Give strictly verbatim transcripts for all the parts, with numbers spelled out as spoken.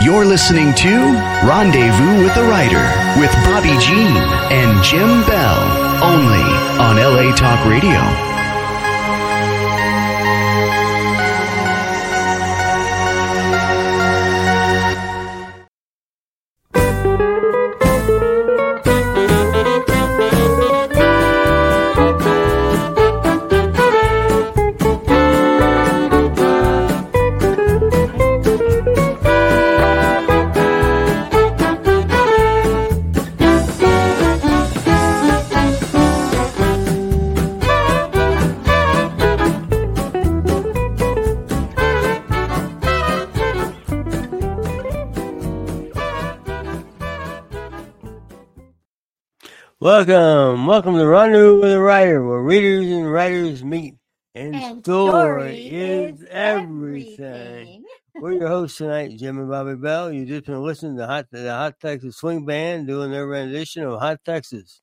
You're listening to Rendezvous with the Writer with Bobby Jean and Jim Bell, only on L A Talk Radio. Welcome, welcome to Rendezvous with a Writer, where readers and writers meet, and, and story, story is is everything. everything. We're your hosts tonight, Jim and Bobby Bell. You've just been listening to Hot, the Hot Texas Swing Band doing their rendition of Hot Texas.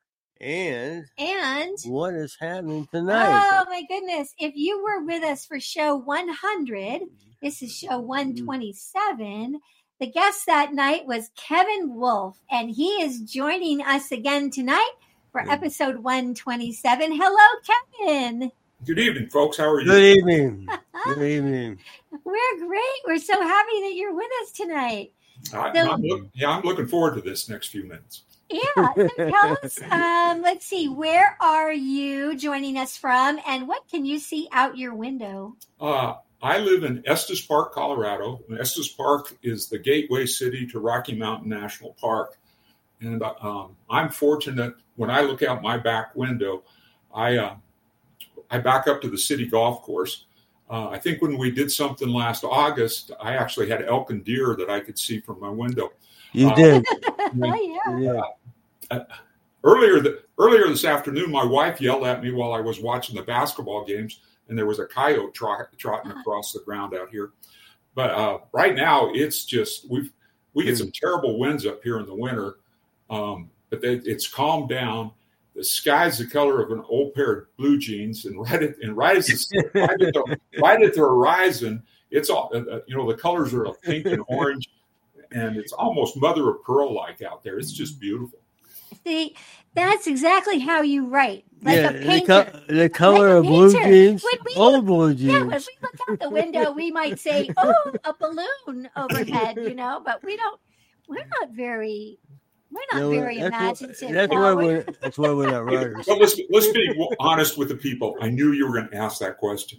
And, and what is happening tonight? Oh, my goodness. If you were with us for show one hundred, this is show one twenty-seven. The guest that night was Kevin Wolf, and he is joining us again tonight for episode one twenty-seven. Hello, Kevin. Good evening, folks. How are you? Good evening. Good evening. We're great. We're so happy that you're with us tonight. I, So- I'm look, yeah, I'm looking forward to this next few minutes. Yeah, so tell us, um, let's see, where are you joining us from, and what can you see out your window? Uh, I live in Estes Park, Colorado. And Estes Park is the gateway city to Rocky Mountain National Park. And um, I'm fortunate when I look out my back window, I uh, I back up to the city golf course. Uh, I think when we did something last August, I actually had elk and deer that I could see from my window. You Uh, did. Oh, yeah. Yeah. Uh, earlier, the, earlier this afternoon, my wife yelled at me while I was watching the basketball games, and there was a coyote trot, trotting across the ground out here. But uh, right now, it's just we've we get some terrible winds up here in the winter, um, but they, it's calmed down. The sky's the color of an old pair of blue jeans, and right at and right, as the, right, at, the, right at the horizon, it's all uh, you know. The colors are pink and orange, and it's almost mother of pearl like out there. It's just beautiful. See, that's exactly how you write, like yeah, a the, painter. co- the color Like a of blue painter. jeans, When we old look- blue Yeah, jeans. when we look out the window, we might say, "Oh, a balloon overhead," you know, but we don't. We're not very. We're not Yeah, well, very that's why- imaginative. That's no, why we're- we're that's why we're not writers. But let's let's be honest with the people. I knew you were going to ask that question.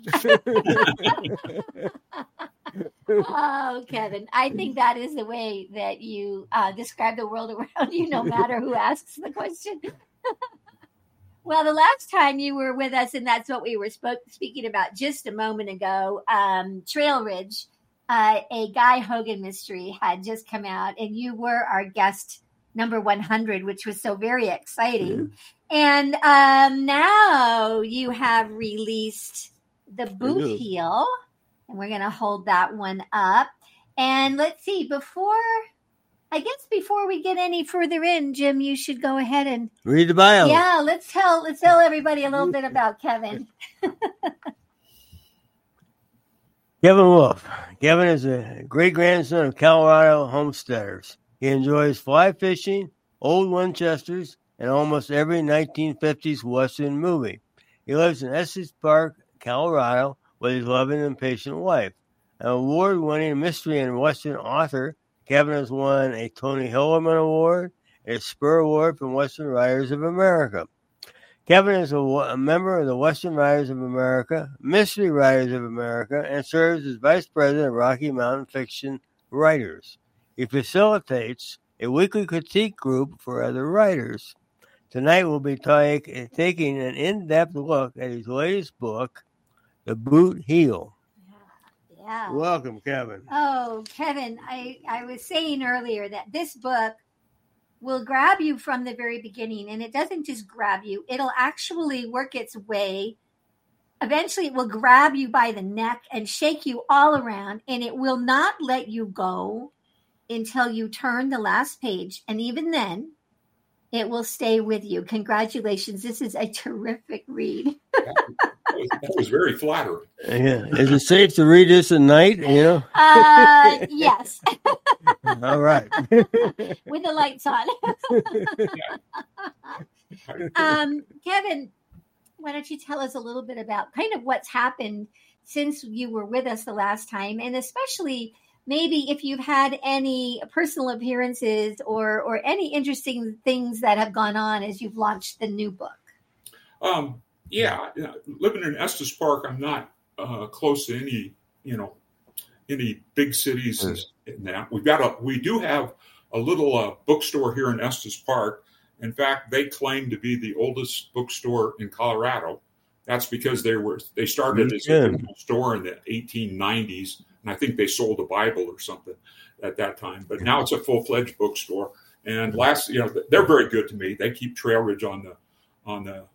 Oh, Kevin, I think that is the way that you uh, describe the world around you, no matter who asks the question. Well, the last time you were with us, and that's what we were spoke, speaking about just a moment ago, um, Trail Ridge, uh, a Guy Hogan mystery had just come out, and you were our guest number one hundred, which was so very exciting. And um, now you have released The Boot good. Heel, and we're going to hold that one up. And let's see, before, I guess before we get any further in, Jim, you should go ahead and, Read the bio. yeah, let's tell, let's tell everybody a little bit about Kevin. Kevin Wolf. Kevin is a great-grandson of Colorado homesteaders. He enjoys fly fishing, old Winchesters, and almost every nineteen fifties Western movie. He lives in Estes Park, Colorado, with his loving and patient wife. An award-winning mystery and Western author, Kevin has won a Tony Hillerman Award and a Spur Award from Western Writers of America. Kevin is a, a member of the Western Writers of America, Mystery Writers of America, and serves as Vice President of Rocky Mountain Fiction Writers. He facilitates a weekly critique group for other writers. Tonight we'll be take, taking an in-depth look at his latest book, The Boot Heel. Yeah. Welcome, Kevin. Oh, Kevin, I, I was saying earlier that this book will grab you from the very beginning, and it doesn't just grab you. It'll actually work its way. Eventually, it will grab you by the neck and shake you all around, and it will not let you go until you turn the last page. And even then, it will stay with you. Congratulations. This is a terrific read. That was, that was very flattering. Yeah. Is it safe to read this at night? You know? Uh, yes. All right. With the lights on. um, Kevin, why don't you tell us a little bit about kind of what's happened since you were with us the last time, and especially maybe if you've had any personal appearances or or any interesting things that have gone on as you've launched the new book. Um, yeah, living in Estes Park, I'm not uh, close to any, you know, any big cities mm. in that. We've got a, we do have a little uh, bookstore here in Estes Park. In fact, they claim to be the oldest bookstore in Colorado. That's because they were they started as a little store in the eighteen nineties, and I think they sold a Bible or something at that time. But now it's a full-fledged bookstore. And last, you know, they're very good to me. They keep Trail Ridge on the on the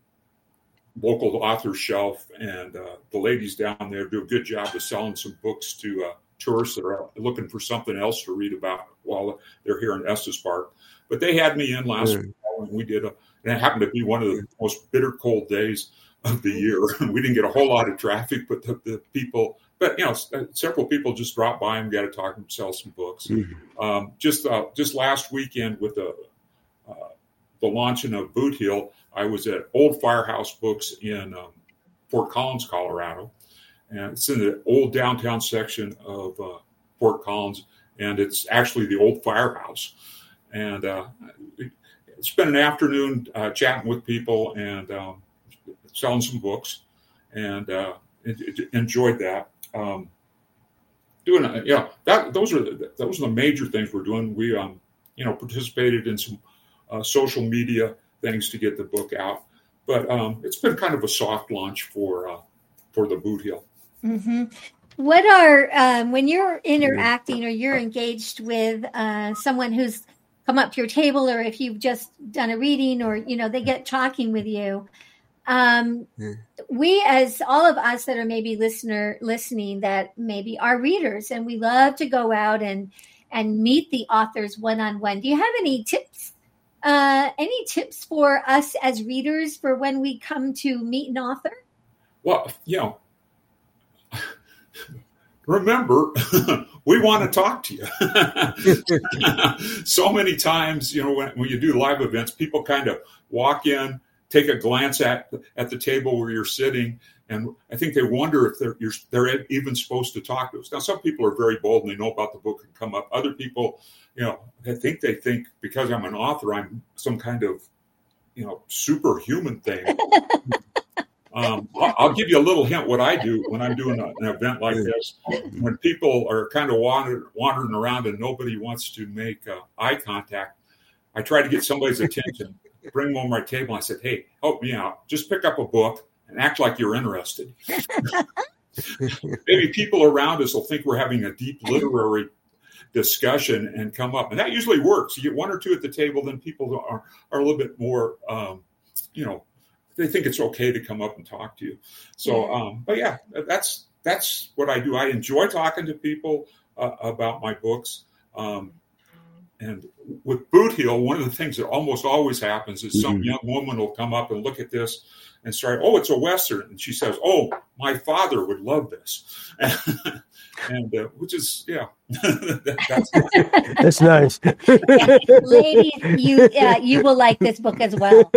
local author shelf, and uh, the ladies down there do a good job of selling some books to uh, tourists that are looking for something else to read about while they're here in Estes Park. But they had me in last yeah. fall, and we did a, and it happened to be one of the most bitter cold days of the year. We didn't get a whole lot of traffic, but the, the people, but you know, several people just dropped by and got to talk and sell some books. Mm-hmm. Um, just uh, just last weekend with the uh, the launching of Boot Heel, I was at Old Firehouse Books in um, Fort Collins, Colorado, and it's in the old downtown section of uh, Fort Collins, and it's actually the old firehouse. And uh, spent an afternoon uh, chatting with people and um, selling some books, and uh, it, it enjoyed that. Um, doing, uh, yeah, that those are the, those are the major things we're doing. We, um, you know, participated in some uh, social media things to get the book out, but um, it's been kind of a soft launch for uh, for the Boot Heel. Mm-hmm. What are um, when you're interacting or you're engaged with uh, someone who's come up to your table, or if you've just done a reading, or you know they get talking with you, um, yeah. we as all of us that are maybe listener listening that maybe are readers, and we love to go out and and meet the authors one on one. Do you have any tips? Uh, any tips for us as readers for when we come to meet an author? Well, you know, remember, we want to talk to you. So many times, you know, when, when you do live events, people kind of walk in, take a glance at at the table where you're sitting, and I think they wonder if they're you're, they're even supposed to talk to us. Now, some people are very bold and they know about the book and come up. Other people, you know, I think they think because I'm an author, I'm some kind of, you know, superhuman thing. Um, I'll, I'll give you a little hint what I do when I'm doing a, an event like this. When people are kind of wander, wandering around and nobody wants to make uh, eye contact, I try to get somebody's attention, bring them on my table. And I said, hey, help me out. Just pick up a book and act like you're interested. Maybe people around us will think we're having a deep literary discussion and come up. And that usually works. You get one or two at the table, then people are, are a little bit more, um, you know, they think it's okay to come up and talk to you. So, yeah. Um, but yeah, that's that's what I do. I enjoy talking to people uh, about my books. Um, and with Boot Heel, one of the things that almost always happens is some mm-hmm. young woman will come up and look at this and start, oh, it's a Western. And she says, oh, my father would love this. And uh, which is, yeah, that, that's, that's nice. Yeah. Ladies, you uh, you will like this book as well.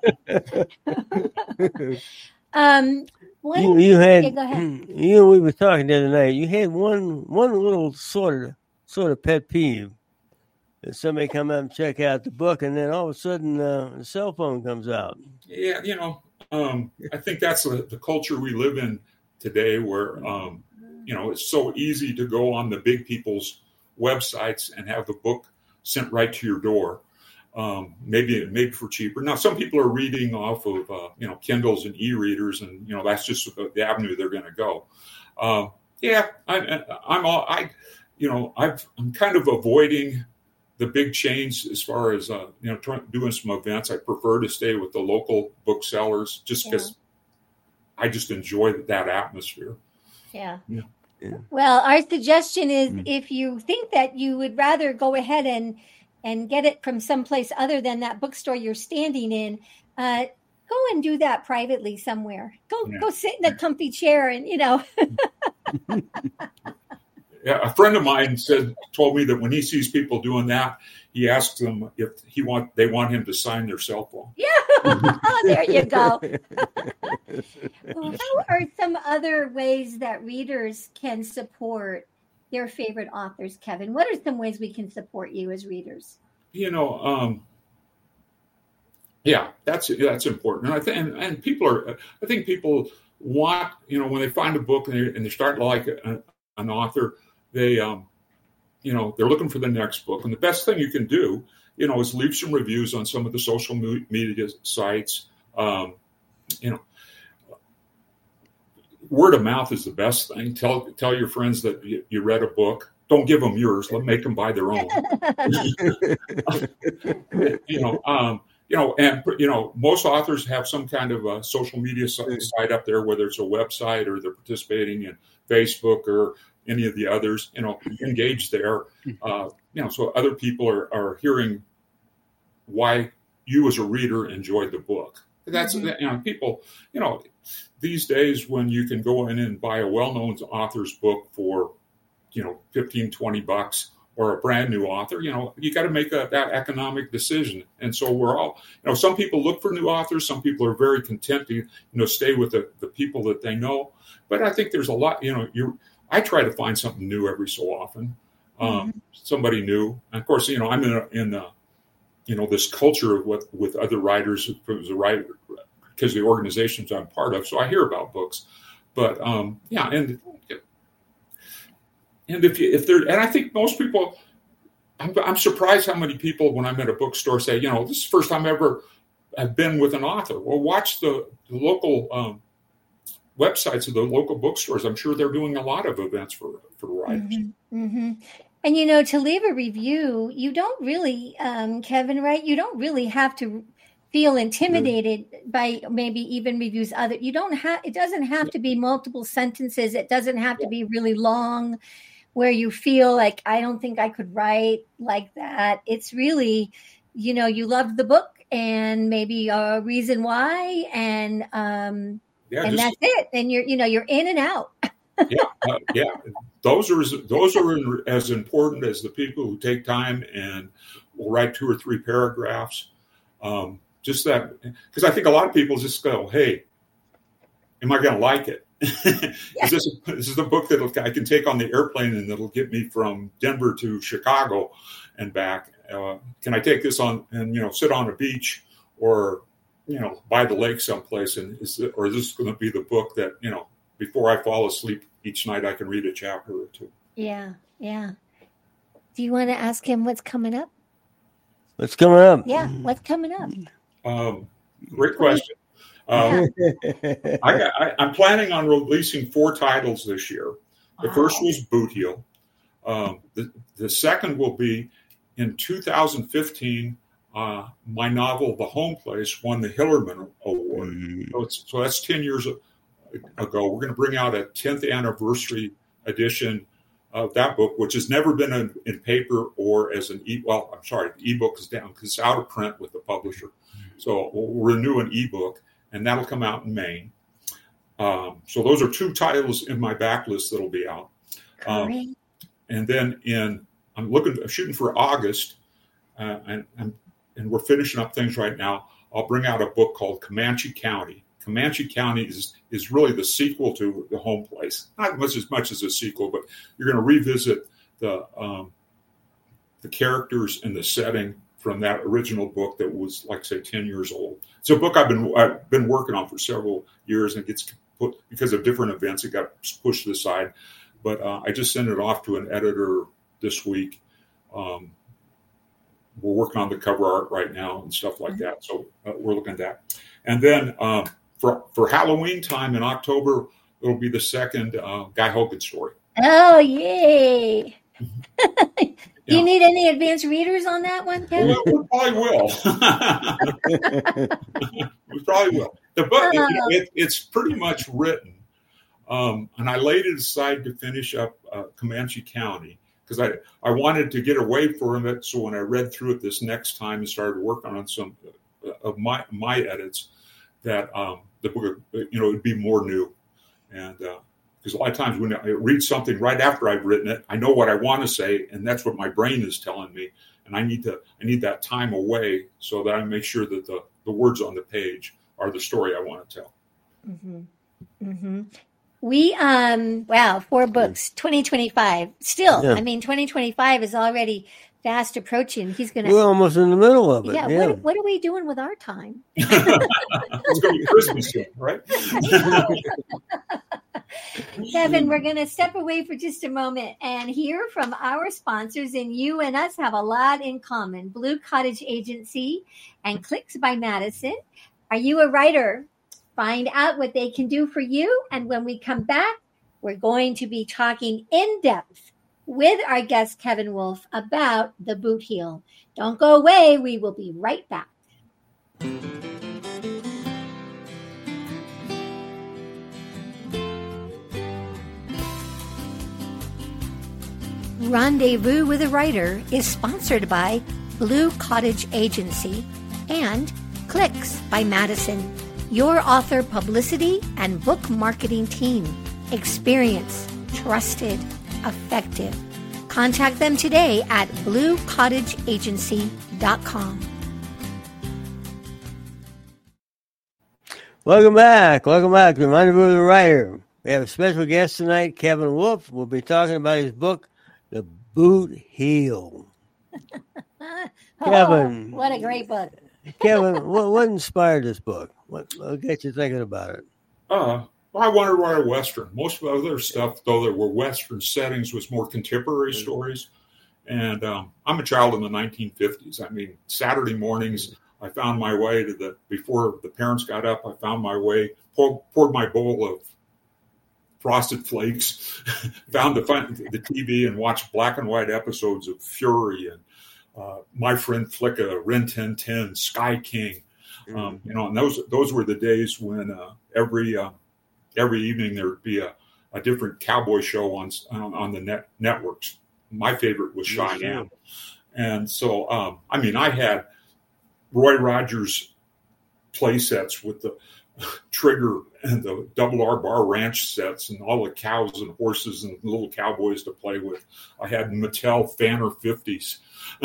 um, what, you, you had, yeah, go ahead. You know, we were talking the other night. You had one one little sort of sort of pet peeve. That somebody come out and check out the book, and then all of a sudden, uh, the cell phone comes out. Yeah, you know, um, I think that's the, the culture we live in today, where. Um, You know, it's so easy to go on the big people's websites and have the book sent right to your door, um, maybe maybe for cheaper. Now, some people are reading off of, uh, you know, Kindles and e-readers, and, you know, that's just the avenue they're going to go. Uh, yeah, I, I'm all, I, you know, I've, I'm kind of avoiding the big chains as far as, uh, you know, trying, doing some events. I prefer to stay with the local booksellers just because yeah. I just enjoy that atmosphere. Yeah. yeah. Yeah. Well, our suggestion is mm. if you think that you would rather go ahead and and get it from someplace other than that bookstore you're standing in, uh, go and do that privately somewhere. Go yeah. go sit in a comfy chair and, you know. a friend of mine said, told me that when he sees people doing that, he asks them if he want, they want him to sign their cell phone. Yeah, there you go. Well, how are some other ways that readers can support their favorite authors, Kevin? What are some ways we can support you as readers? You know, um, yeah, that's that's important. And I think, and, and people are, I think people want, you know, when they find a book and they're, and they're starting to like a, an author, they, um, you know, they're looking for the next book. And the best thing you can do, you know, is leave some reviews on some of the social media sites. Um, you know, word of mouth is the best thing. Tell tell your friends that you, you read a book. Don't give them yours. Let make them buy their own. you know, um, you know, and you know, most authors have some kind of a social media site up there, whether it's a website or they're participating in Facebook or any of the others. You know, engage there. Uh, you know, so other people are are hearing why you as a reader enjoyed the book. That's mm-hmm. you know, people. You know, these days when you can go in and buy a well-known author's book for, you know, fifteen, twenty bucks, or a brand new author, you know, you got to make a, that economic decision. And so we're all, you know, some people look for new authors. Some people are very content to, you know, stay with the, the people that they know. But I think there's a lot, you know, you I try to find something new every so often, um, mm-hmm. somebody new. And of course, you know, I'm in, a, in a, you know, this culture with, with other writers, as a writer, because the organizations I'm part of. So I hear about books. But um, yeah, and And if you, if there, and I think most people, I'm, I'm surprised how many people when I'm at a bookstore say, you know, this is the first time I ever have been with an author. Well, watch the, the local um, websites of the local bookstores. I'm sure they're doing a lot of events for, for writers. Mm-hmm, mm-hmm. And, you know, to leave a review, you don't really, um, Kevin, right? You don't really have to feel intimidated mm-hmm. by maybe even reviews other. You don't have, it doesn't have yeah. to be multiple sentences. It doesn't have yeah. to be really long, where you feel like, I don't think I could write like that. It's really, you know, you loved the book and maybe a reason why, and um, yeah, and just, that's it. And you're, you know, you're in and out. yeah, uh, yeah. Those are those are as important as the people who take time and will write two or three paragraphs. Um, just that, because I think a lot of people just go, "Hey, am I going to like it? is this a, is this a book that I can take on the airplane and that'll get me from Denver to Chicago and back? Uh, can I take this on and, you know, sit on a beach or, you know, by the lake someplace? And is it, or is this going to be the book that, you know, before I fall asleep each night, I can read a chapter or two?" Yeah. Yeah. Do you want to ask him what's coming up? What's coming up? Yeah. What's coming up? Um, great question. Um, I got, I, I'm planning on releasing four titles this year. The wow. first was Boot Heel. Um, the, the second will be in two thousand fifteen. Uh, my novel, The Home Place, won the Hillerman Award. Mm. So, it's, so that's ten years ago. We're going to bring out a tenth anniversary edition of that book, which has never been in, in paper or as an e. Well, I'm sorry, the ebook is down because it's out of print with the publisher. So we'll renew an ebook. And that'll come out in May. Um, so those are two titles in my backlist that'll be out. Um, and then in, I'm looking, shooting for August, uh, and, and and we're finishing up things right now. I'll bring out a book called Comanche County. Comanche County is is really the sequel to The Home Place. Not much as much as a sequel, but you're going to revisit the um, the characters and the setting from that original book that was, like, say, ten years old. It's a book I've been I've been working on for several years, and it gets put, because of different events, it got pushed to the side. But uh, I just sent it off to an editor this week. Um, we're working on the cover art right now and stuff like that. So uh, we're looking at that. And then um, for for Halloween time in October, it'll be the second uh, Guy Hogan story. Oh, yay. Do you need any advanced readers on that one, Kevin? Well, we probably will. we probably will. The book, uh, it, it's pretty much written. Um, and I laid it aside to finish up uh, Comanche County because I, I wanted to get away from it. So when I read through it this next time and started working on some of my my edits, that um, the book, you know, would be more new. And because because a lot of times when I read something right after I've written it, I know what I want to say, and that's what my brain is telling me. And I need to I need that time away so that I make sure that the, the words on the page are the story I want to tell. Mm-hmm. Mm-hmm. We, um, wow, four books, twenty twenty-five. Still, yeah. I mean, twenty twenty-five is already fast approaching. He's going to. We're almost in the middle of it. Yeah. yeah. What, what are we doing with our time? It's going to be Christmas soon, right? Kevin, we're going to step away for just a moment and hear from our sponsors. And you and us have a lot in common. Blue Cottage Agency and Clicks by Madison. Are you a writer? Find out what they can do for you. And when we come back, we're going to be talking in depth with our guest, Kevin Wolf, about the boot heel. Don't go away. We will be right back. Rendezvous with a Writer is sponsored by Blue Cottage Agency and Clicks by Madison, your author publicity and book marketing team. Experienced, trusted, effective. Contact them today at blue cottage agency dot com. Welcome back. Welcome back to Rendezvous with a Writer. We have a special guest tonight, Kevin Wolf. We'll be talking about his book, The Boot Heel. oh, Kevin. What a great book. Kevin, what, what inspired this book? What, what got you thinking about it? Uh, well, I wanted to write a Western. Most of the other stuff, though there were Western settings, was more contemporary mm-hmm. stories. And um, I'm a child in the nineteen fifties. I mean, Saturday mornings, I found my way to the, before the parents got up, I found my way, poured, poured my bowl of Frosted Flakes, found the, the T V and watched black and white episodes of Fury and uh, My Friend Flicka, Rin Tin Tin, Sky King. Um, you know, and those those were the days when uh, every uh, every evening there would be a, a different cowboy show on on, on the net networks. My favorite was Cheyenne, and so um, I mean, I had Roy Rogers play sets with the Trigger and the Double R Bar Ranch sets and all the cows and horses and little cowboys to play with. I had Mattel Fanner fifties.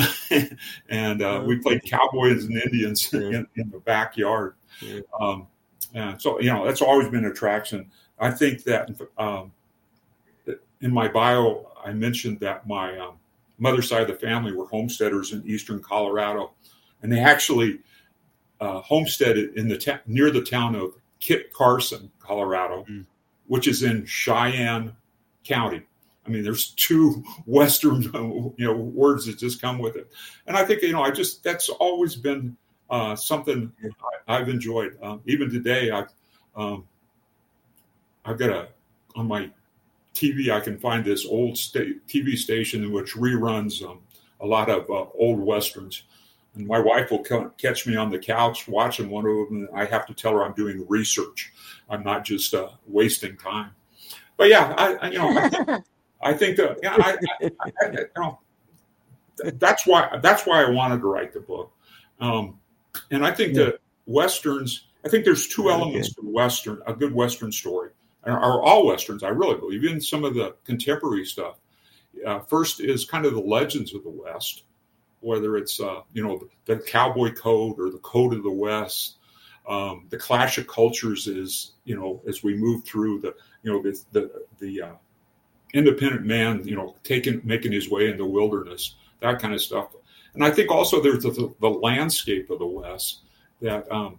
and uh, we played cowboys and Indians in, in the backyard. Um, and so, you know, that's always been an attraction. I think that um, in my bio, I mentioned that my um, mother's side of the family were homesteaders in eastern Colorado. And they actually uh, homesteaded in the ta- near the town of Kit Carson, Colorado, mm. which is in Cheyenne County. I mean, there's two Western, you know, words that just come with it. And I think, you know, I just, that's always been uh, something I, I've enjoyed. Um, even today, I've, um, I've got a, on my T V, I can find this old sta- T V station in which reruns um, a lot of uh, old Westerns. And my wife will come, catch me on the couch watching one of them, and I have to tell her I'm doing research. I'm not just uh, wasting time. But yeah, I, I you know, I think, I think that yeah, I, I, I, you know, that's why that's why I wanted to write the book, um, and I think yeah. that Westerns. I think there's two okay. elements to Western, a good Western story, or, or all Westerns. I really believe in some of the contemporary stuff. Uh, first is kind of the legends of the West, whether it's uh, you know the, the Cowboy Code or the Code of the West. Um, the Clash of Cultures is you know as we move through the you know the the, the uh, independent man, you know, taking, making his way in the wilderness, that kind of stuff. And I think also there's the, the landscape of the West that um,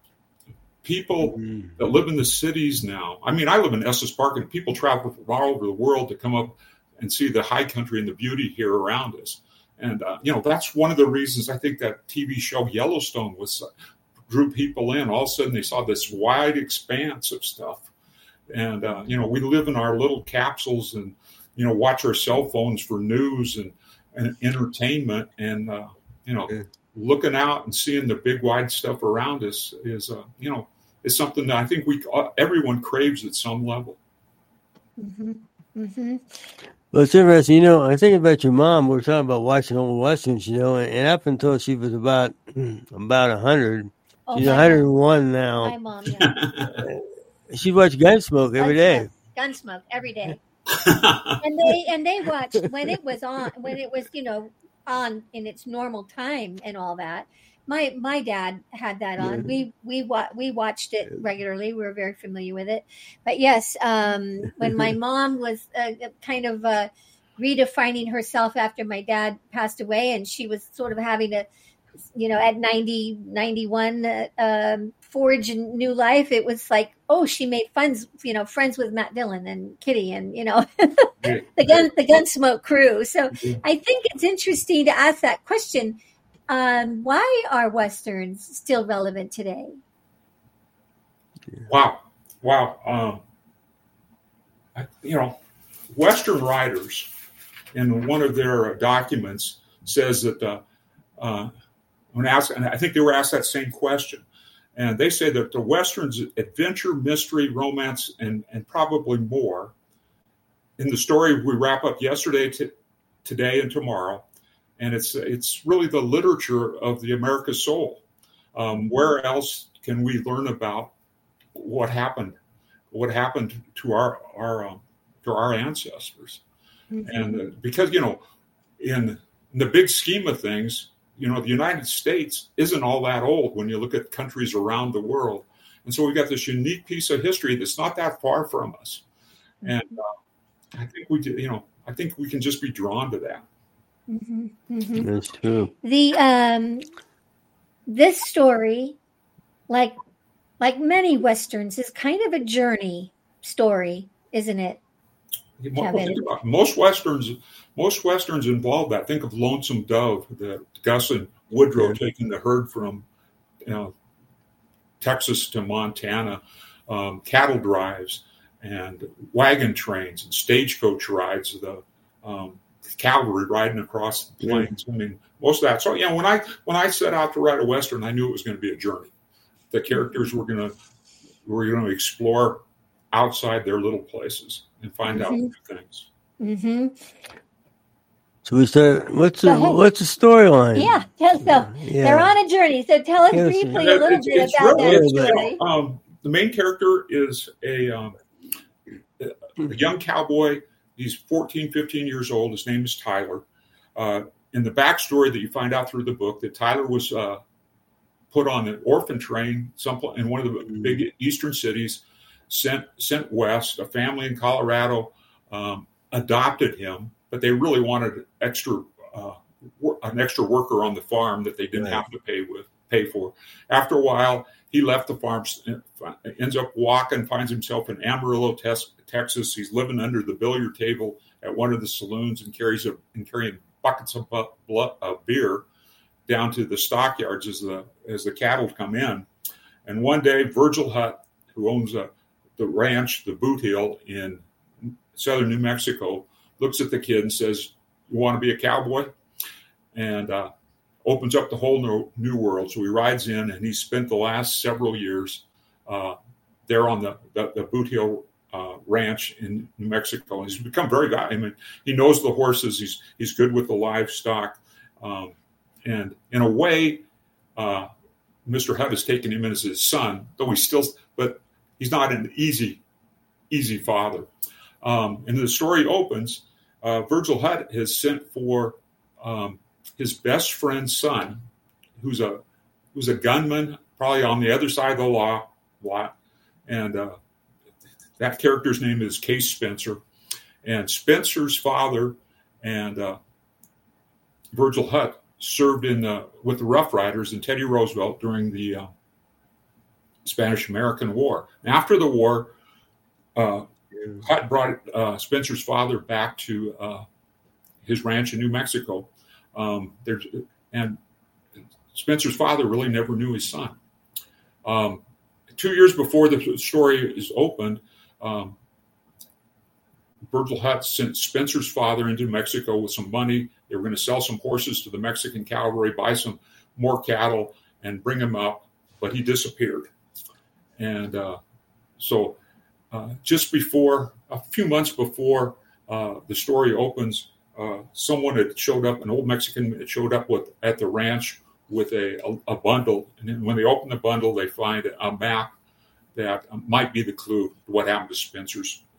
people mm-hmm. that live in the cities now. I mean, I live in Estes Park, and people travel from all over the world to come up and see the high country and the beauty here around us. And, uh, you know, that's one of the reasons I think that T V show Yellowstone was uh, drew people in. All of a sudden they saw this wide expanse of stuff. And, uh, you know, we live in our little capsules and, you know, watch our cell phones for news and, and entertainment. And, uh, you know, yeah. looking out and seeing the big, wide stuff around us is, uh, you know, is something that I think we uh, everyone craves at some level. Mm-hmm. Mm-hmm. Well, it's interesting. You know, I think about your mom. We were talking about watching old Westerns, you know, and, and up until she was about about one hundred, oh, she's one hundred one now. My mom, yeah. She watched Gunsmoke every day. Gunsmoke every day. and they and they watched when it was on when it was you know on in its normal time and all that. My my dad had that on. We we wa- we watched it regularly. We were very familiar with it. But yes, um, when my mom was uh, kind of uh, redefining herself after my dad passed away, and she was sort of having to, you know, at ninety, ninety-one, uh, um, forge a new life. It was like, oh, she made friends, you know, friends with Matt Dillon and Kitty, and you know, the gun the Gunsmoke crew. So I think it's interesting to ask that question. Um, why are Westerns still relevant today? Wow. Wow. Um, I, you know, Western writers in one of their documents says that uh, uh, when asked, and I think they were asked that same question, and they say that the Westerns, adventure, mystery, romance, and, and probably more. In the story we wrap up yesterday, to, today, and tomorrow, and it's it's really the literature of the America's soul. Um, where else can we learn about what happened, what happened to our our um, to our ancestors? Mm-hmm. And uh, because you know, in, in the big scheme of things, you know, the United States isn't all that old when you look at countries around the world, and so we got this unique piece of history that's not that far from us, mm-hmm. and uh, I think we, you know, I think we can just be drawn to that. Mm-hmm, mm-hmm. That's true. The um, this story, like like many Westerns, is kind of a journey story, isn't it? Kevin? Most Westerns, most Westerns involve that. Think of Lonesome Dove, the Gus and Woodrow taking the herd from, you know, Texas to Montana, um, cattle drives and wagon trains and stagecoach rides. The um, cavalry riding across the plains. Yeah. I mean, most of that. So, yeah, when I when I set out to write a Western, I knew it was going to be a journey. The characters were going to were going to explore outside their little places and find mm-hmm. out new things. Mm-hmm. So we start. What's the what's the storyline? Yeah, tell, so yeah. they're on a journey. So tell us yes. briefly a little it's, bit it's about really, that story. You know, um, the main character is a, um, a young cowboy. He's fourteen, fifteen years old. His name is Tyler. Uh, in the backstory that you find out through the book, that Tyler was uh, put on an orphan train some, in one of the big eastern cities, sent sent west. A family in Colorado um, adopted him, but they really wanted extra uh, an extra worker on the farm that they didn't right. have to pay with pay for. After a while, he left the farm, ends up walking, finds himself in Amarillo, Texas. He's living under the billiard table at one of the saloons and carries a, and carrying buckets of, blood, of beer down to the stockyards as the as the cattle come in. And one day, Virgil Hutt, who owns a, the ranch, the Boot Hill in southern New Mexico, looks at the kid and says, "You want to be a cowboy?" And uh, opens up the whole new, new world. So he rides in, and he's spent the last several years uh, there on the, the, the Boot Hill uh, ranch in New Mexico. And he's become very good. I mean, he knows the horses. He's he's good with the livestock. Um, and in a way, uh, Mister Hutt has taken him in as his son, though he's still, but he's not an easy, easy father. Um, and the story opens, uh, Virgil Hutt has sent for um, his best friend's son, who's a who's a gunman, probably on the other side of the law, lot, and uh, that character's name is Case Spencer. And Spencer's father and uh, Virgil Hutt served in the, with the Rough Riders and Teddy Roosevelt during the uh, Spanish-American War. And after the war, uh, Hutt brought uh, Spencer's father back to uh, his ranch in New Mexico. Um, there's, and Spencer's father really never knew his son. Um, two years before the story is opened, um, Virgil Hutt sent Spencer's father into Mexico with some money. They were going to sell some horses to the Mexican cavalry, buy some more cattle, and bring him up, but he disappeared. And uh, so uh, just before, a few months before uh, the story opens, uh, someone had showed up, an old Mexican had showed up with at the ranch with a, a, a bundle. And then when they open the bundle, they find a map that might be the clue to what happened to Spencer's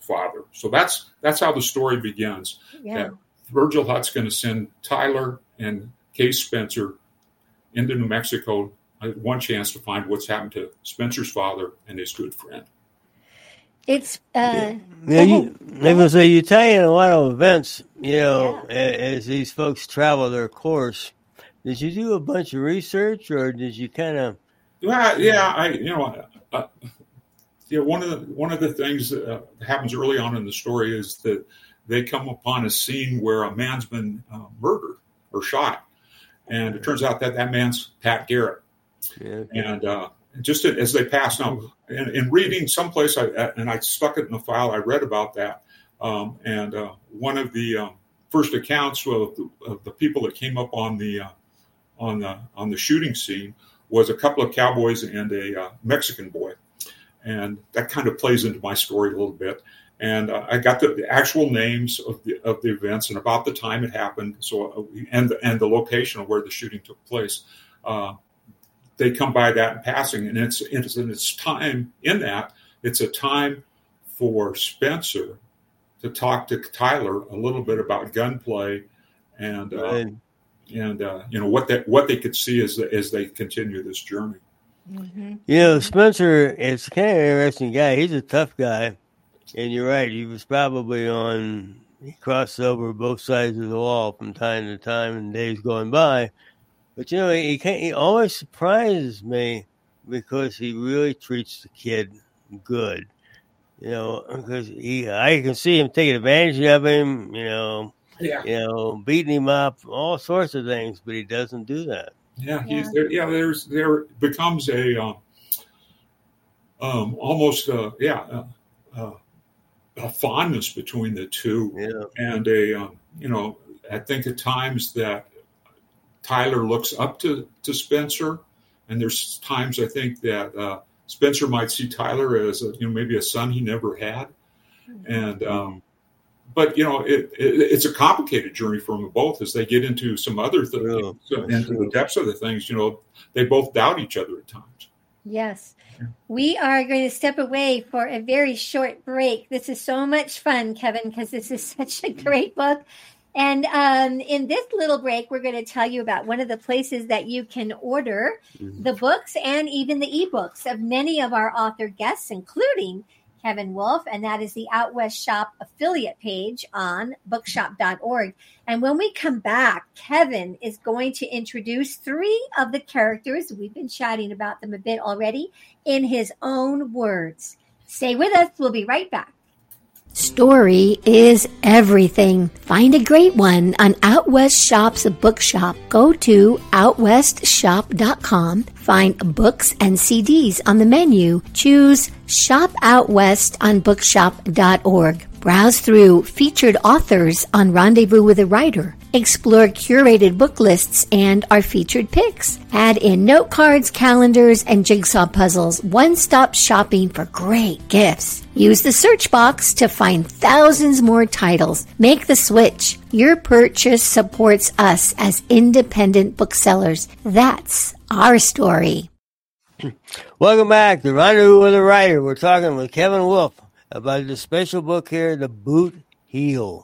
father. So that's that's how the story begins. Yeah. That Virgil Hutt's going to send Tyler and Case Spencer into New Mexico, one chance to find what's happened to Spencer's father and his good friend. It's uh, yeah, you, they will say you tie in a lot of events, you know, yeah. as, as these folks travel their course. Did you do a bunch of research, or did you kind of? Well, yeah, I you know, uh, yeah. One of the one of the things that uh, happens early on in the story is that they come upon a scene where a man's been uh, murdered or shot, and it turns out that that man's Pat Garrett. Yeah. And uh, just as they pass now, in, in reading someplace, I, and I stuck it in a file, I read about that. Um, and uh, one of the um, first accounts of the, of the people that came up on the uh, on the on the shooting scene was a couple of cowboys and a uh, Mexican boy, and that kind of plays into my story a little bit. And uh, I got the, the actual names of the of the events and about the time it happened. So uh, and the, and the location of where the shooting took place. Uh, they come by that in passing, and it's it's in its time in that it's a time for Spencer to talk to Tyler a little bit about gunplay and uh, right. and uh, you know what that what they could see as as they continue this journey. Mm-hmm. You know, Spencer is kind of an interesting guy. He's a tough guy. And you're right. He was probably on, he crossed over both sides of the wall from time to time in days going by. But, you know, he can't, he always surprises me because he really treats the kid good. You know, because he, I can see him taking advantage of him, you know, yeah. you know, beating him up, all sorts of things, but he doesn't do that. Yeah, he's yeah. there. Yeah, there's, there becomes a, um, um almost, uh, yeah, uh, uh, a fondness between the two, yeah. and a um, you know, I think at times that Tyler looks up to, to Spencer, and there's times I think that uh, Spencer might see Tyler as a, you know, maybe a son he never had, and um, but you know it, it it's a complicated journey for them both as they get into some other things, yeah, so into true. the depths of the things. You know, they both doubt each other at times. Yes. We are going to step away for a very short break. This is so much fun, Kevin, because this is such a great book. And um, in this little break, we're going to tell you about one of the places that you can order mm-hmm. the books and even the ebooks of many of our author guests, including Kevin Wolf, and that is the Out West Shop affiliate page on bookshop dot org. And when we come back, Kevin is going to introduce three of the characters. We've been chatting about them a bit already in his own words. Stay with us. We'll be right back. Story is everything. Find a great one on Out West Shop's bookshop. Go to out west shop dot com. Find books and C Ds on the menu. Choose Shop Out West on bookshop dot org. Browse through featured authors on Rendezvous with a Writer. Explore curated book lists and our featured picks. Add in note cards, calendars, and jigsaw puzzles. One-stop shopping for great gifts. Use the search box to find thousands more titles. Make the switch. Your purchase supports us as independent booksellers. That's our story. Welcome back to Rendezvous with a Writer. We're talking with Kevin Wolf about the special book here, The Boot Heel.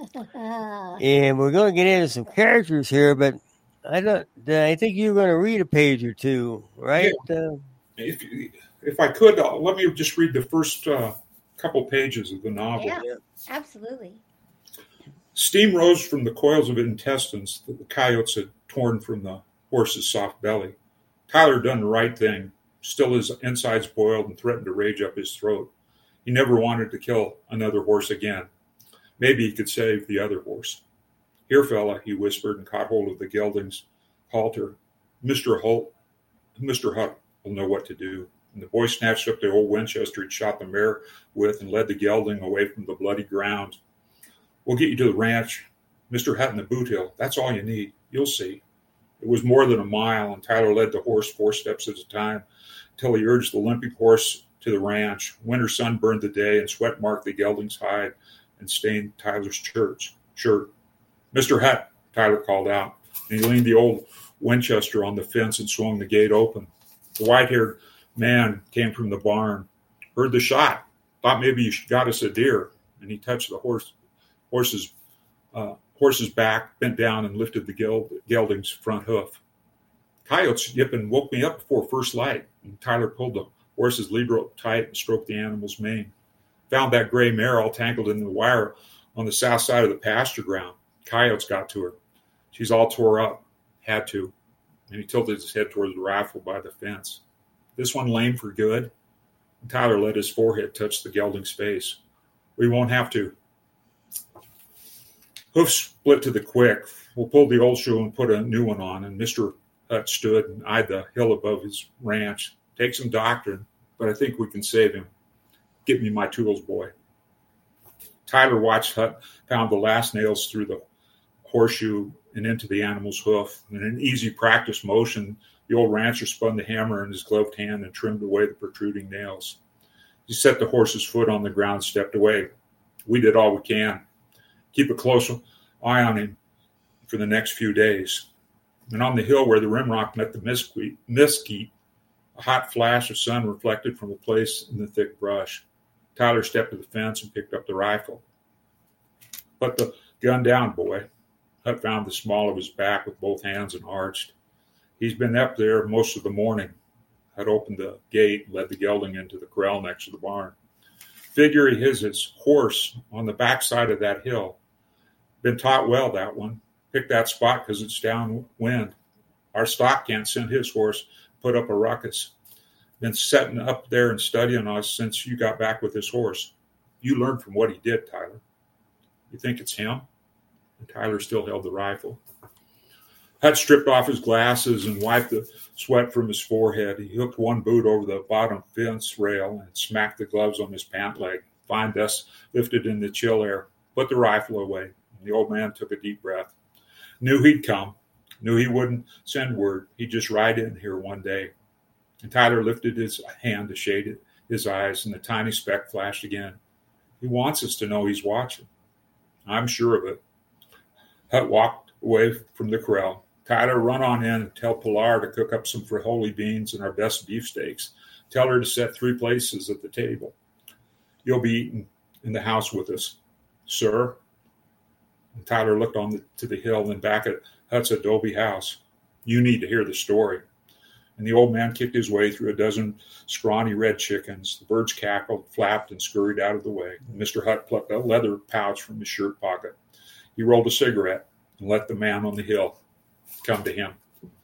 And we're going to get into some characters here, but I don't. I think you're going to read a page or two, right? Yeah. Uh, if if I could, uh, let me just read the first uh, couple pages of the novel. Yeah, absolutely. Steam rose from the coils of intestines that the coyotes had torn from the horse's soft belly. Tyler done the right thing. Still his insides boiled and threatened to rage up his throat. He never wanted to kill another horse again. Maybe he could save the other horse. Here, fella, he whispered and caught hold of the gelding's halter. Mister Holt, Mister Hutt will know what to do. And the boy snatched up the old Winchester he'd shot the mare with and led the gelding away from the bloody ground. We'll get you to the ranch. Mister Hutt and the boot hill. That's all you need. You'll see. It was more than a mile, and Tyler led the horse four steps at a time until he urged the limping horse to the ranch. Winter sun burned the day, and sweat marked the gelding's hide and stained Tyler's church, shirt. Mister Hutt, Tyler called out, and he leaned the old Winchester on the fence and swung the gate open. The white-haired man came from the barn. Heard the shot. Thought maybe you got us a deer. and he touched the horse horse's uh, horse's back, bent down, and lifted the geld, gelding's front hoof. Coyotes yipping woke me up before first light, and Tyler pulled the horse's lead rope tight and stroked the animal's mane. Found that gray mare all tangled in the wire on the south side of the pasture ground. Coyotes got to her. She's all tore up. Had to. And he tilted his head towards the rifle by the fence. This one lame for good. And Tyler let his forehead touch the gelding's face. We won't have to. Hoofs split to the quick. We'll pull the old shoe and put a new one on. And Mister Hutt stood and eyed the hill above his ranch. Take some doctrine, but I think we can save him. Get me my tools, boy. Tyler watched Hutt pound the last nails through the horseshoe and into the animal's hoof. In an easy practice motion, the old rancher spun the hammer in his gloved hand and trimmed away the protruding nails. He set the horse's foot on the ground and stepped away. We did all we can. Keep a close eye on him for the next few days. And on the hill where the rimrock met the mesquite, mesquite, a hot flash of sun reflected from a place in the thick brush. Tyler stepped to the fence and picked up the rifle. Put the gun down, boy. Hutt found the small of his back with both hands and arched. He's been up there most of the morning. Hutt opened the gate and led the gelding into the corral next to the barn. Figure he has his horse on the backside of that hill. Been taught well, that one. Picked that spot because it's downwind. Our stock can't send his horse, put up a ruckus. Been setting up there and studying us since you got back with his horse. You learned from what he did, Tyler. You think it's him? And Tyler still held the rifle. Hutt stripped off his glasses and wiped the sweat from his forehead. He hooked one boot over the bottom fence rail and smacked the gloves on his pant leg. Fine dust lifted in the chill air. Put the rifle away. And the old man took a deep breath. Knew he'd come. Knew he wouldn't send word. He'd just ride in here one day. And Tyler lifted his hand to shade his eyes, and the tiny speck flashed again. He wants us to know he's watching. I'm sure of it. Hutt walked away from the corral. Tyler, run on in and tell Pilar to cook up some frijoli beans and our best beefsteaks. Tell her to set three places at the table. You'll be eating in the house with us, sir. And Tyler looked on the, to the hill and back at Hutt's adobe house. You need to hear the story. And the old man kicked his way through a dozen scrawny red chickens. The birds cackled, flapped, and scurried out of the way. And Mister Hutt plucked a leather pouch from his shirt pocket. He rolled a cigarette and let the man on the hill come to him.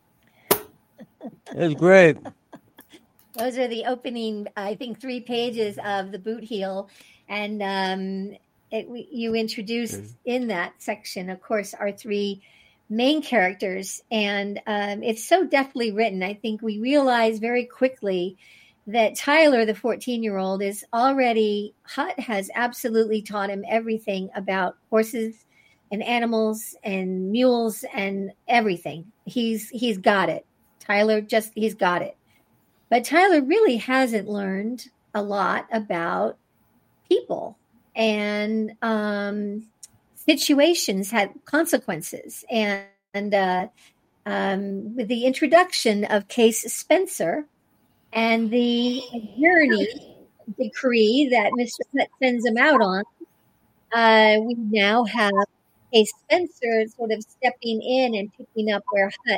That's great. Those are the opening, I think, three pages of the Boot Heel. And um, it, you introduced mm-hmm. in that section, of course, our three main characters. And um, it's so deftly written. I think we realize very quickly that Tyler, the fourteen-year-old, is already, Hutt has absolutely taught him everything about horses and animals and mules and everything. He's he's got it. Tyler just, he's got it. But Tyler really hasn't learned a lot about people, and um, situations had consequences. And, and uh, um, with the introduction of Case Spencer and the journey decree that Mister Hutt sends him out on, uh, we now have Case Spencer sort of stepping in and picking up where Hutt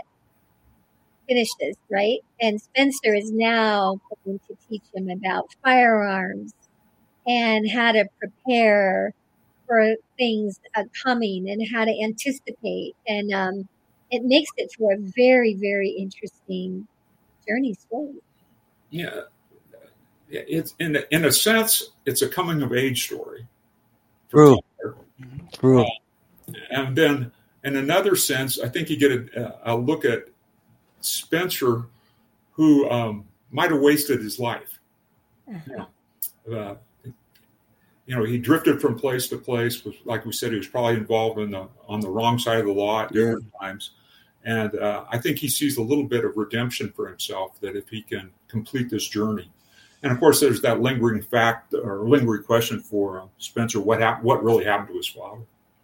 finishes, right? And Spencer is now going to teach him about firearms and how to prepare for things uh, coming and how to anticipate. And um, it makes it for a very, very interesting journey story. Yeah. It's in a, in a sense, it's a coming of age story. True. True. Uh, and then in another sense, I think you get a, a look at Spencer, who um, might have wasted his life. Uh-huh. Uh, you know, he drifted from place to place. Was, like we said, he was probably involved in the on the wrong side of the law at different yeah. times. And uh, I think he sees a little bit of redemption for himself, that if he can complete this journey. And of course, there's that lingering fact or lingering question for uh, Spencer: what happened? What really happened to his father?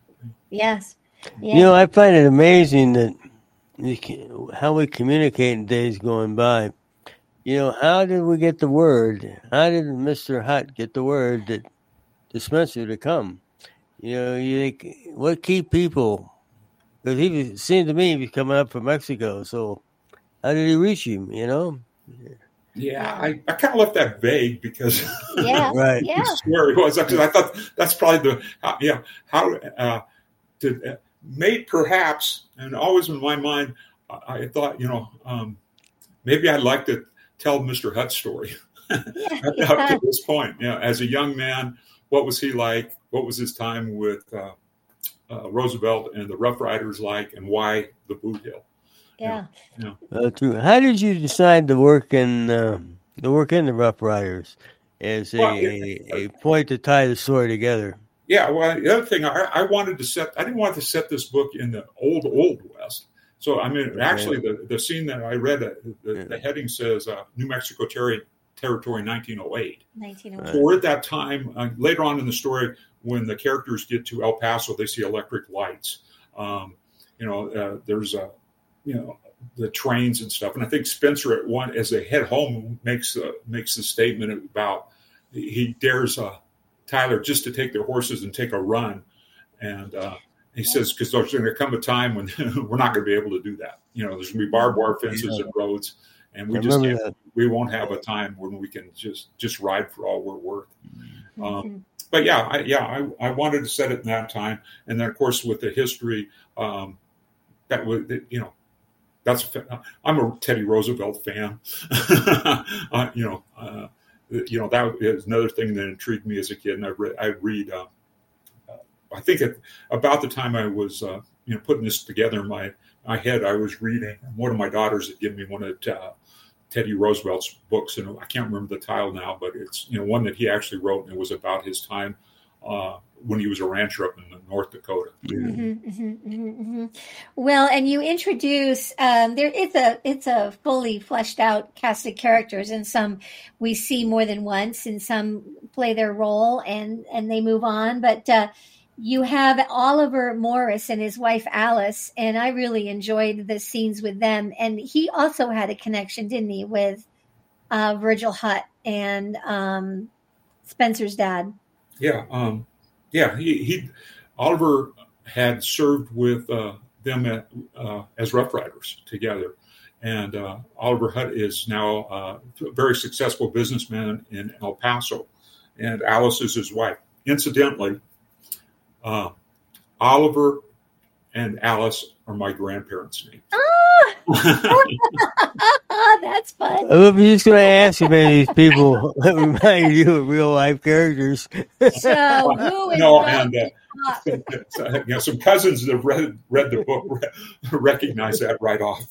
Yes. Yeah. You know, I find it amazing that you can, how we communicate in days going by. You know, how did we get the word? How did Mister Hutt get the word that to Spencer to come. You know, you think, what key people? Because he was, it seemed to me he was coming up from Mexico. So how did he reach him, you know? Yeah, I, I kind of left that vague because yeah, right. yeah. where he was. Because I thought that's probably the, uh, yeah, how, uh, to, uh, made perhaps, and always in my mind, I, I thought, you know, um, maybe I'd like to tell Mister Hutt's story Yeah, up yeah. to this point. You know, as a young man, what was he like? What was his time with uh, uh, Roosevelt and the Rough Riders like, and why the Boot Hill? Yeah. Yeah. Uh, true. How did you decide to work in uh, to work in the Rough Riders as a, Well, a, a point to tie the story together? Yeah, well, the other thing, I, I wanted to set, I didn't want to set this book in the old, old West. So, I mean, Okay. actually, the, the scene that I read, uh, the, Yeah. the heading says uh, New Mexico ter- Territory nineteen oh eight. nineteen oh eight. Right. So we're at that time, uh, later on in the story, when the characters get to El Paso, they see electric lights. Um, you know, uh, there's a, you know, the trains and stuff. And I think Spencer at one, as they head home, makes uh, makes the statement about, he dares uh, Tyler just to take their horses and take a run. And uh, he says, because there's going to come a time when we're not going to be able to do that. You know, there's going to be barbed wire fences Yeah. and roads. And we I just remember can't, that. we won't have a time when we can just, just ride for all we're worth. Um, Mhm. but yeah, I, yeah, I, I wanted to set it in that time. And then, of course, with the history, um, that would, you know, that's, I'm a Teddy Roosevelt fan. uh, you know, uh, you know, that is another thing that intrigued me as a kid. And I read, I read, uh, uh, I think at about the time I was, uh, you know, putting this together in my, my head, I was reading, one of my daughters had given me one of uh, Teddy Roosevelt's books, and I can't remember the title now, but it's, you know, one that he actually wrote, and it was about his time uh, when he was a rancher up in North Dakota. Mhm, mhm, mhm, mhm. Well, and you introduce um, there. It's a it's a fully fleshed out cast of characters, and some we see more than once, and some play their role, and and they move on. But uh, you have Oliver Morris and his wife Alice, and I really enjoyed the scenes with them. And he also had a connection, didn't he, with uh, Virgil Hutt and um, Spencer's dad? Yeah, um, yeah. He, he Oliver had served with uh, them at, uh, as Rough Riders together, and uh, Oliver Hutt is now uh, a very successful businessman in El Paso, and Alice is his wife. Incidentally, uh, Oliver and Alice are my grandparents' names. That's fun. I was just going to ask you, man, these people that remind you of real life characters. So who is No, Dalton and uh, Fox? you know, some cousins that have read read the book re- recognize that right off.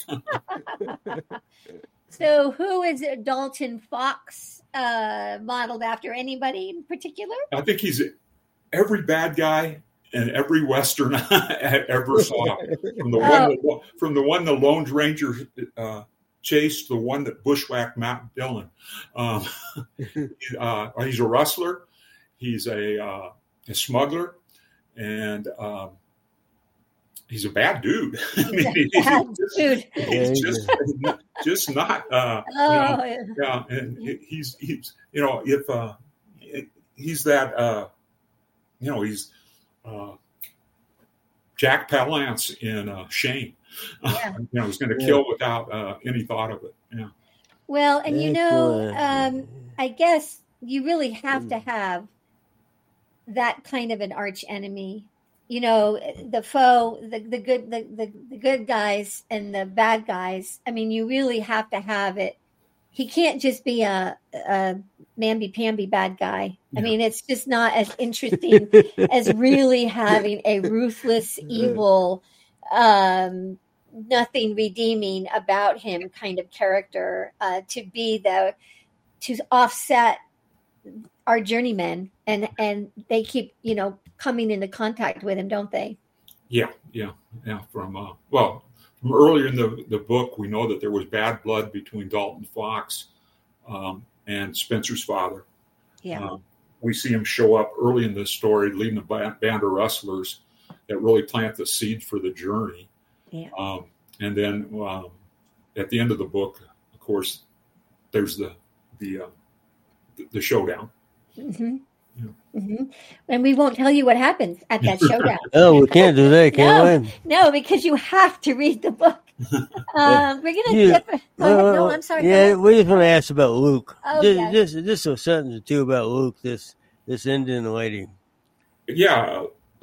So who is Dalton Fox uh, modeled after? Anybody in particular? I think he's every bad guy in every Western I ever saw. From the one, that, from the one the Lone Ranger uh, chased, the one that bushwhacked Matt Dillon. Um, uh, he's a rustler. He's a, uh, a smuggler, and um, he's a bad dude. I mean, He's a bad he's just, dude. he's just, just not. Uh, Oh, you know, yeah, and he- he's he's you know if uh, he's that uh, you know he's. Uh, Jack Palance in uh, Shane. Yeah. you know, he's going to Yeah. kill without uh, any thought of it. Yeah. well, and you know, Excellent. um, I guess you really have to have that kind of an arch enemy. You know, the foe, the, the good, the, the, the good guys and the bad guys. I mean, you really have to have it. He can't just be a, a mamby-pamby bad guy. I Yeah. mean, it's just not as interesting as really having a ruthless, evil, um, nothing redeeming about him kind of character uh, to be the to offset our journeymen, and and they keep you know coming into contact with him, don't they? Yeah. Yeah. Yeah. From, uh, well, from earlier in the, the book, we know that there was bad blood between Dalton Fox um, and Spencer's father. Yeah. Um, we see him show up early in this story, leading a band, band of rustlers that really plant the seed for the journey. Yeah. Um, and then um, at the end of the book, of course, there's the the uh, the, the showdown. Mm-hmm. Yeah. Mm-hmm. And we won't tell you what happens at that showdown. Oh, we can't do that, can we? No, no, because you have to read the book. Um, we're gonna. Yeah. Dip, go ahead. No, I'm sorry. Yeah, we just want to ask about Luke. Oh, just, yes. just, just a sentence or two about Luke. This, this Indian lady. Yeah,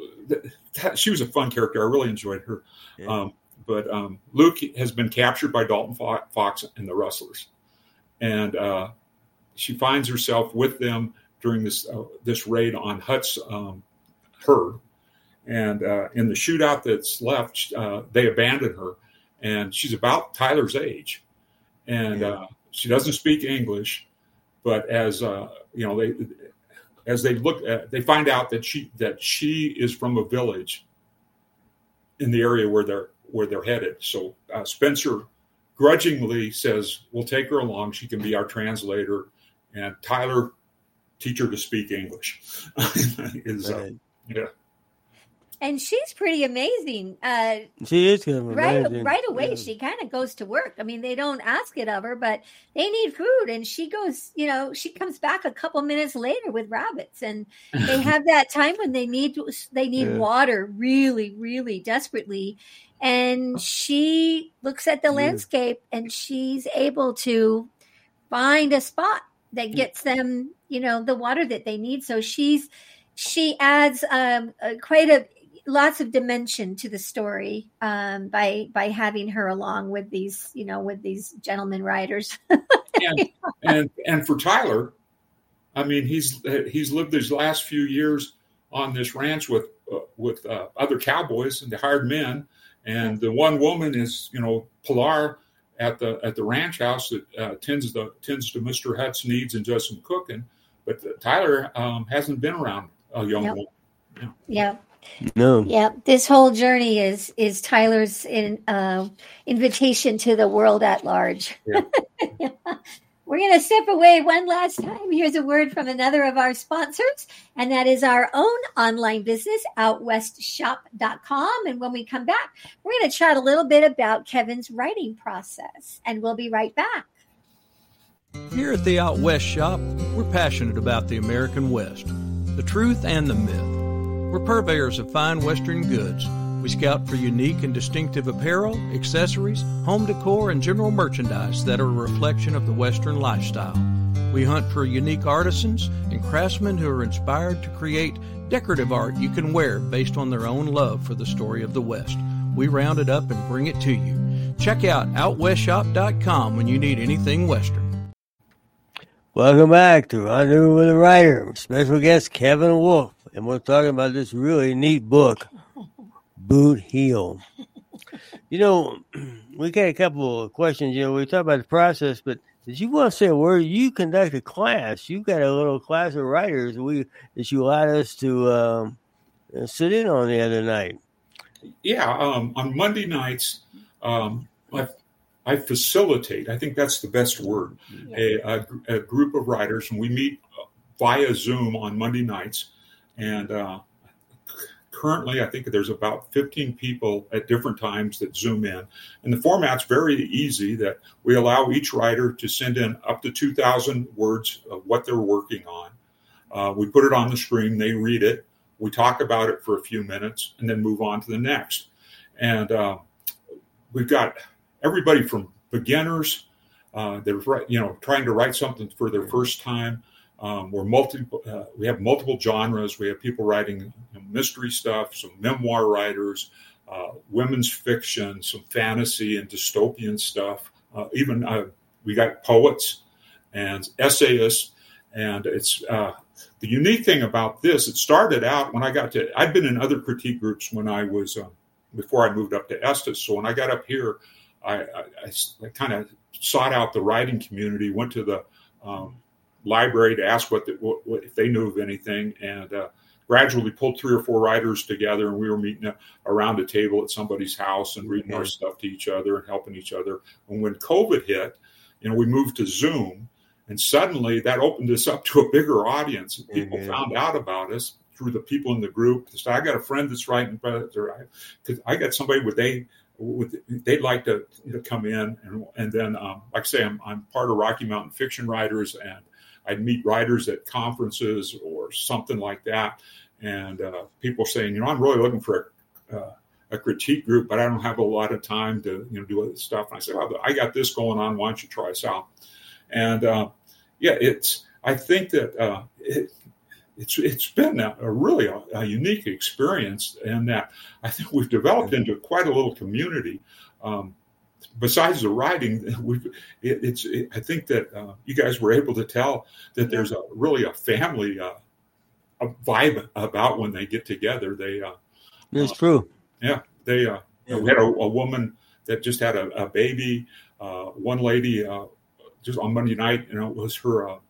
that, she was a fun character. I really enjoyed her. Yeah. Um, but um, Luke has been captured by Dalton Fox and the Rustlers, and uh, she finds herself with them during this uh, this raid on Hutt's um, herd. And uh, in the shootout that's left, uh, they abandon her, and she's about Tyler's age, and Yeah. uh, she doesn't speak English. But as uh, you know, they as they look at, they find out that she that she is from a village in the area where they're where they're headed. So uh, Spencer grudgingly says, "We'll take her along. She can be our translator." And Tyler, teach her to speak English. is uh, yeah. And she's pretty amazing. Uh, She is kind of right, amazing. right away, Yeah. she kind of goes to work. I mean, they don't ask it of her, but they need food, and she goes. You know, she comes back a couple minutes later with rabbits, and they have that time when they need they need Yeah. water really, really desperately. And she looks at the Yeah. landscape, and she's able to find a spot that gets them, you know, the water that they need. So she's she adds um, uh, quite a lots of dimension to the story um, by by having her along with these, you know, with these gentlemen riders. and, and and for Tyler, I mean, he's he's lived his last few years on this ranch with uh, with uh, other cowboys and the hired men, and the one woman is, you know, Pilar at the at the ranch house that uh, tends to tends to Mister Hutt's needs and does some cooking. But uh, Tyler um, hasn't been around a young Yep. woman. Yeah. Yeah. No. Yeah, this whole journey is is Tyler's in, uh, invitation to the world at large. Yeah. We're going to step away one last time. Here's a word from another of our sponsors, and that is our own online business, out west shop dot com. And when we come back, we're going to chat a little bit about Kevin's writing process, and we'll be right back. Here at the Out West Shop, we're passionate about the American West, the truth and the myth. We're purveyors of fine Western goods. We scout for unique and distinctive apparel, accessories, home decor, and general merchandise that are a reflection of the Western lifestyle. We hunt for unique artisans and craftsmen who are inspired to create decorative art you can wear based on their own love for the story of the West. We round it up and bring it to you. Check out out west shop dot com when you need anything Western. Welcome back to Rendezvous with a Writer. Special guest Kevin Wolf, and we're talking about this really neat book, Boot Heel. You know, we got a couple of questions. You know, we talked about the process, but did you want to say a word? You conduct a class. You got a little class of writers we that you allowed us to um, sit in on the other night. Yeah, um, on Monday nights, um, I, I facilitate, I think that's the best word, a, a, a group of writers, and we meet via Zoom on Monday nights. And uh, currently, I think there's about fifteen people at different times that Zoom in. And the format's very easy, that we allow each writer to send in up to two thousand words of what they're working on. Uh, we put it on the screen, they read it, we talk about it for a few minutes, and then move on to the next. And uh, we've got everybody from beginners uh, that are, you know, trying to write something for their first time. Um, we're multi. Uh, we have multiple genres. We have people writing, you know, mystery stuff, some memoir writers, uh, women's fiction, some fantasy and dystopian stuff. Uh, even uh, we got poets and essayists. And it's uh, the unique thing about this. It started out when I got to. I'd been in other critique groups when I was uh, before I moved up to Estes. So when I got up here, I, I, I, I kind of sought out the writing community. Went to the um, library to ask what, the, what, what if they knew of anything, and uh, gradually pulled three or four writers together, and we were meeting around a table at somebody's house and reading mm-hmm. our stuff to each other and helping each other. And when COVID hit, you know, we moved to Zoom, and suddenly that opened us up to a bigger audience. And people mm-hmm. found out about us through the people in the group. So I got a friend that's writing, or I, I got somebody with they. With, they'd like to, you know, come in, and and then, um, like I say, I'm I'm part of Rocky Mountain Fiction Writers, and I'd meet writers at conferences or something like that. And uh, people saying, you know, I'm really looking for a, uh, a critique group, but I don't have a lot of time to, you know, do other stuff. And I said, well, I got this going on. Why don't you try us out? And uh, yeah, it's, I think that uh, it, it's it's been a, a really a, a unique experience, and that I think we've developed into quite a little community. Um, besides the writing, we've, it, it's it, I think that uh, you guys were able to tell that there's a really a family uh, a vibe about when they get together. They uh, That's uh, true. Yeah, they uh, yeah. we had a, a woman that just had a, a baby. Uh, one lady uh, just on Monday night, you know, it was her Uh,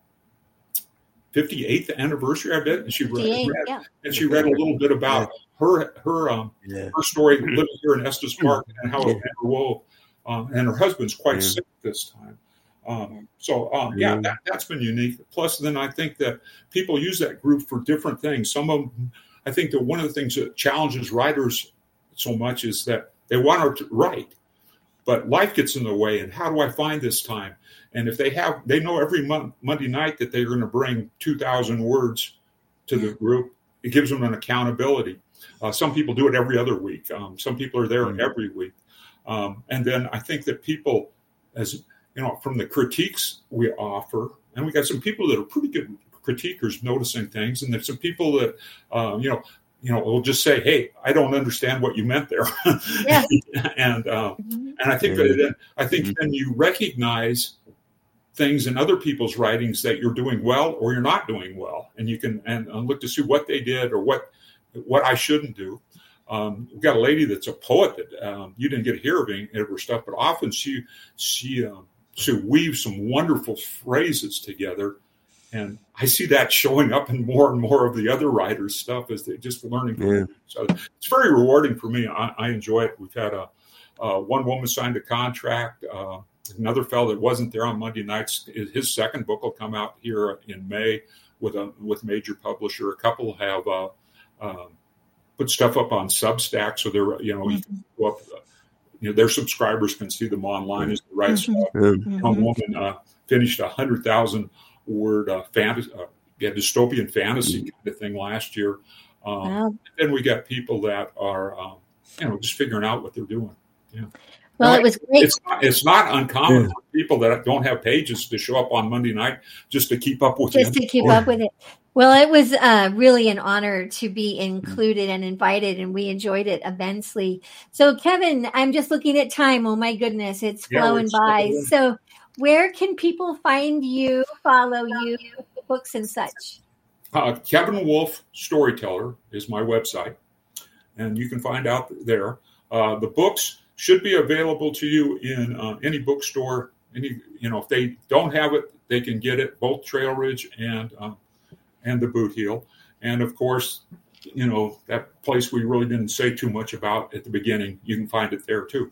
fifty-eighth anniversary, I bet, and she read, read yeah. and she read a little bit about her her um yeah. her story living here in Estes Park and how it wove. Uh, and her husband's quite yeah. sick this time. Um, so um, yeah, that, that's been unique. Plus, then I think that people use that group for different things. Some of them, I think that one of the things that challenges writers so much is that they want to write, but life gets in the way. And how do I find this time? And if they have, they know every month, Monday night that they're going to bring two thousand words to the group. It gives them an accountability. Uh, some people do it every other week. Um, some people are there mm-hmm. every week. Um, and then I think that people, as you know, from the critiques we offer, and we got some people that are pretty good critiquers noticing things, and there's some people that, uh, you know, you know, will just say, "Hey, I don't understand what you meant there," yeah. and um, mm-hmm. and I think mm-hmm. that I think mm-hmm. then you recognize things in other people's writings that you're doing well or you're not doing well, and you can and, and look to see what they did or what what I shouldn't do. Um, we've got a lady that's a poet that um, you didn't get to hear of any of her stuff, but often she she um, she weaves some wonderful phrases together, and I see that showing up in more and more of the other writers' stuff as they just learning from yeah. it. So it's very rewarding for me. I, I enjoy it. We've had a uh, one woman signed a contract. Uh, Another fellow that wasn't there on Monday nights, his second book will come out here in May with a with major publisher. A couple have uh, uh, put stuff up on Substack, so they're you know, mm-hmm. you can go up, uh, you know, their subscribers can see them online as they write mm-hmm. stuff. Mm-hmm. One woman uh, finished a hundred thousand word uh, fantasy, uh, yeah, dystopian fantasy mm-hmm. kind of thing last year. Um, wow. And then we got people that are um, you know just figuring out what they're doing. Yeah. Well, no, it was great. It's not, it's not uncommon yeah. for people that don't have pages to show up on Monday night just to keep up with just it. to keep up with it. Well, it was uh, really an honor to be included and invited, and we enjoyed it immensely. So, Kevin, I'm just looking at time. Oh, my goodness, it's flowing yeah, by. So where can people find you, follow you, books and such? Uh, Kevin Wolf Storyteller is my website, and you can find out there. Uh, the books should be available to you in uh, any bookstore. Any, you know, if they don't have it, they can get it, both Trail Ridge and uh, and the Boot Heel. And of course, you know, that place we really didn't say too much about at the beginning, you can find it there too.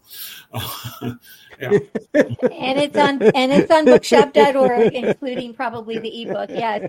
Uh, yeah. And it's on and it's on bookshop dot org, including probably the ebook. Yes.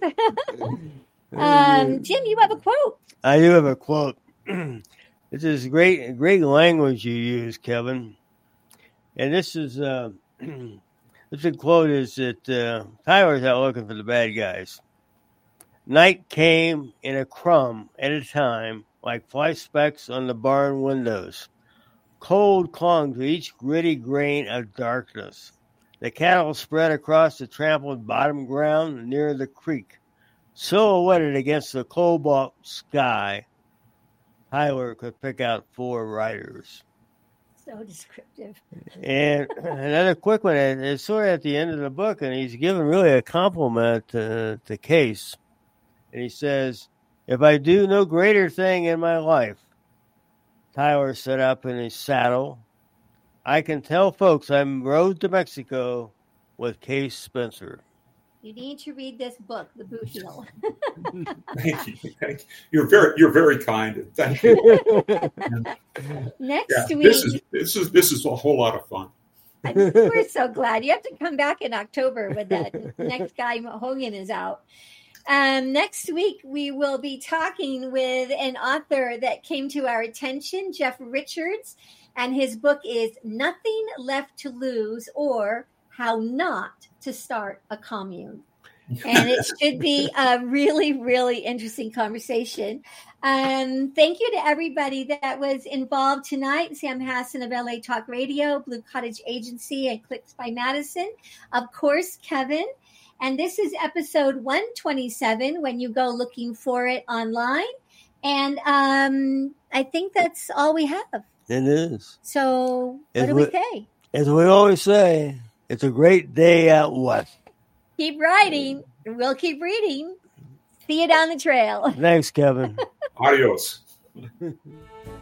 um, Jim, you have a quote. I do have a quote. This is great, great language you use, Kevin. And this is, uh, this quote is that uh, Tyler's out looking for the bad guys. Night came in a crumb at a time, like fly specks on the barn windows. Cold clung to each gritty grain of darkness. The cattle spread across the trampled bottom ground near the creek, silhouetted against the cobalt sky. Tyler could pick out four riders. So descriptive. And another quick one, it's sort of at the end of the book, and he's giving really a compliment to, to Case. And he says, if I do no greater thing in my life, Tyler sat up in his saddle, I can tell folks I'm rode to Mexico with Case Spencer. You need to read this book, The Boot Heel. Thank you. Thank you. You're very, you're very kind. Thank you. Next yeah, week, this is this is this is a whole lot of fun. I'm, we're so glad you have to come back in October when the next guy Hogan is out. Um, next week we will be talking with an author that came to our attention, Jeff Richards, and his book is Nothing Left to Lose, or How Not to Start a Commune. And it should be a really, really interesting conversation. Um, thank you to everybody that was involved tonight. Sam Hassan of L A Talk Radio, Blue Cottage Agency, and Clicks by Madison. Of course, Kevin. And this is episode one twenty-seven when you go looking for it online. And um, I think that's all we have. It is. So what As do we we- say? As we always say, it's a great day out west. Keep writing. We'll keep reading. See you down the trail. Thanks, Kevin. Adios.